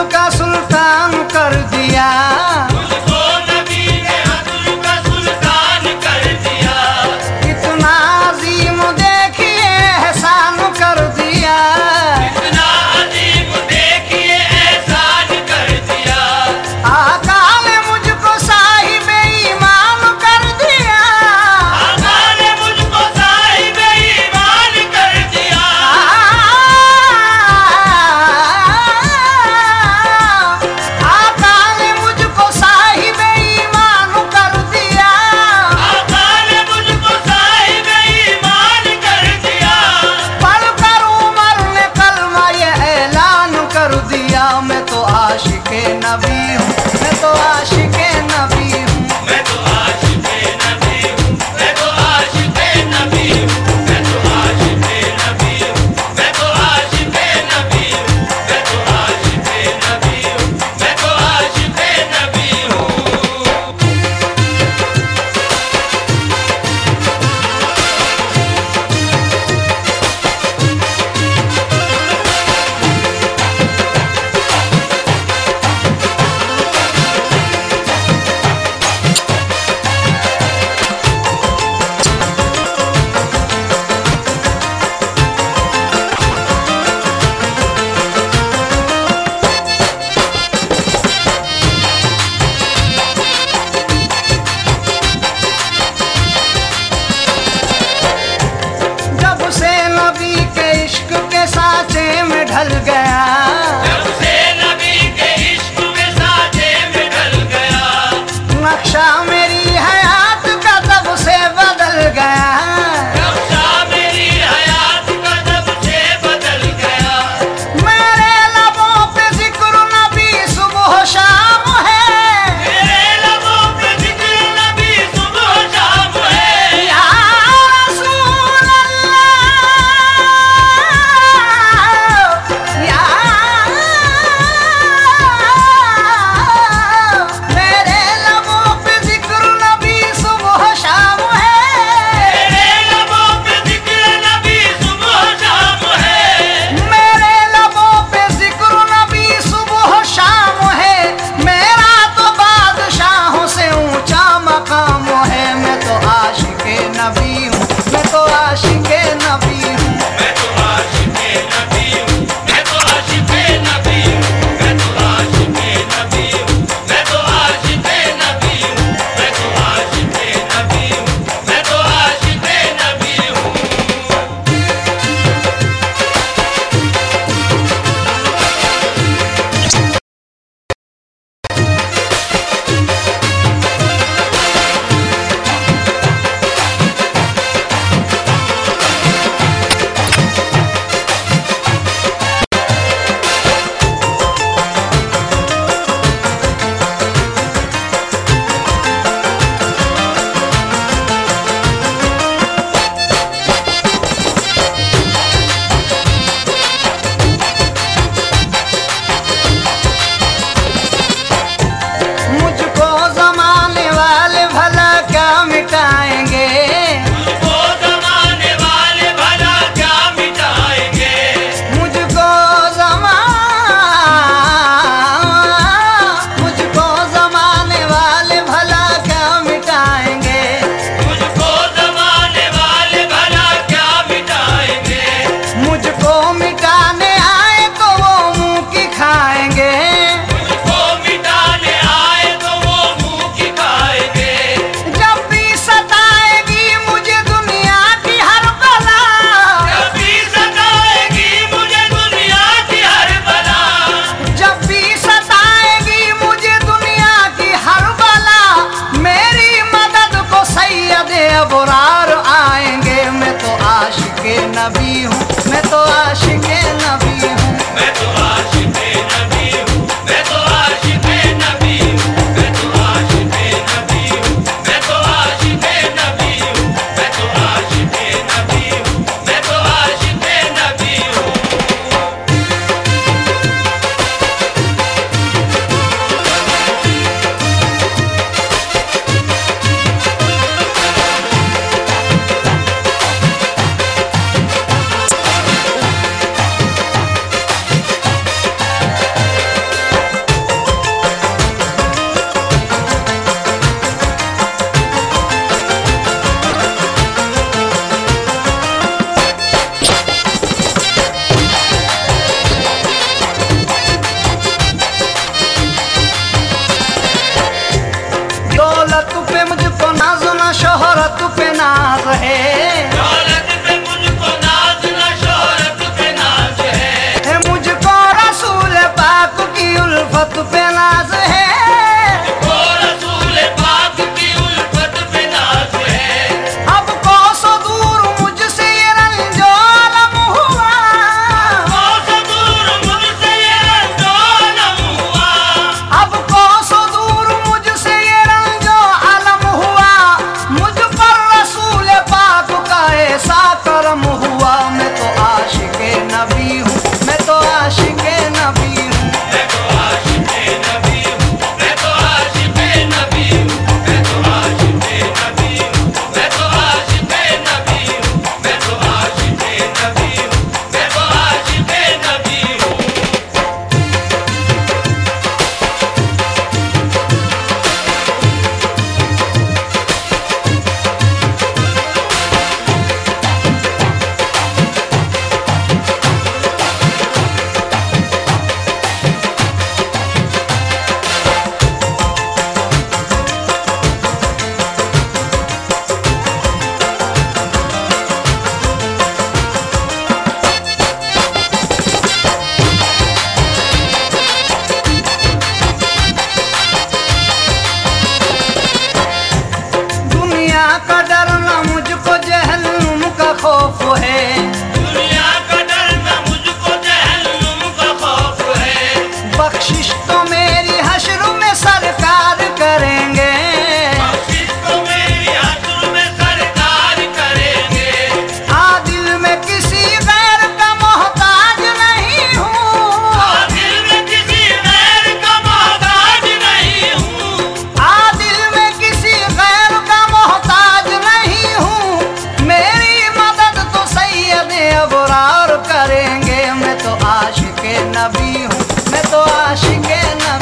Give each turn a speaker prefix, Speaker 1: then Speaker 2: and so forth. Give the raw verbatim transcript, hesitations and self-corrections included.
Speaker 1: का सुल्तान कर दिया,
Speaker 2: मुझको नबी ने अदल का सुल्तान कर दिया।
Speaker 1: इतना अजीम देखिए एहसान कर दिया,
Speaker 2: इतना अजीम देखिए एहसान कर दिया।
Speaker 1: आका ने मुझको साहिब ईमान कर दिया,
Speaker 2: आका ने मुझको साहिब ईमान कर दिया।
Speaker 1: आका ने मुझको साहिब ईमान कर दिया,
Speaker 2: आका ने मुझको साहिब ईमान कर दिया।
Speaker 1: पढ़ कर उमर ने कलमा ये ऐलान कर दिया। मैं तो आशिके नबी हूँ, मैं तो आशिके नबी हूँ।
Speaker 2: मैं तो आशिक़े नबी हूँ, मैं तो आशिक़े नबी हूँ, मैं तो आशिक़े नबी हूँ, मैं तो आशिक़े नबी हूँ, मैं तो आशिक़े नबी हूँ, मैं तो आशिक़े नबी हूँ।
Speaker 1: जब से नबी के इश्क के साँचे में ढल गया,
Speaker 2: जब से नबी के इश्क में साँचे में ढल गया,
Speaker 1: नक्शा मेरी हयात का तब से बदल गया।
Speaker 2: नक्शा मेरी हयात का तब से बदल गया।
Speaker 1: मेरे लबों पे जिक्र नबी सुबह शाम है,
Speaker 2: मेरे लबों पे जिक्र नबी सुबह शाम है।
Speaker 1: या रसूल अल्लाह, या मेरे लबों पे जिक्र नबी सुबह शाम है,
Speaker 2: मेरे लबों पे जिक्र नबी सुबह शाम है।
Speaker 1: मेरे लबों पे जिक्र नबी सुबह शाम है। मेरा तो बादशाहों से ऊंचा मकाम है। मैं तो आशिके नबी हूँ, मैं तो आशिके नबी हूँ।
Speaker 2: मैं तो आशिक़े नबी हूँ, मैं तो आशिक़े नबी हूँ, मैं तो आशिक़े नबी हूँ, मैं तो आशिक़े नबी हूँ, मैं तो आशिक़े नबी हूँ, मैं तो आशिक़े नबी हूँ।
Speaker 1: मुझको जमाने वाले भला क्या मिटाएंगे,
Speaker 2: मुझको ज़माने वाले भला क्या मिटाएंगे।
Speaker 1: मुझको जमा मुझको जमाने वाले भला क्या मिटाएंगे।
Speaker 2: मुझको ज़माने वाले भला क्या मिटाएंगे।
Speaker 1: मुझको मिटाने आए तो वो मुंह की खाएंगे,
Speaker 2: मुझको मिटाने आए तो वो मुँह की खाएंगे।
Speaker 1: जब भी सताएगी मुझे दुनिया की हर बला,
Speaker 2: जब भी सताएगी मुझे दुनिया की हर बला।
Speaker 1: जब भी सताएगी मुझे दुनिया की हर बला, मेरी मदद को सैयद अबरार आएंगे। मैं तो आशिके नबी हूँ, मैं तो आशिके नबी हूँ।
Speaker 2: मैं तो आशिक़े नबी हूँ, मैं तो आशिक़े नबी हूँ, मैं तो आशिक़े नबी हूँ, मैं तो आशिक़े नबी हूँ, मैं तो आशिक़े नबी हूँ, मैं तो आशिक़े नबी हूँ।
Speaker 1: अबरार करेंगे। मैं तो आशिक नबी हूँ, मैं तो आशिक नबी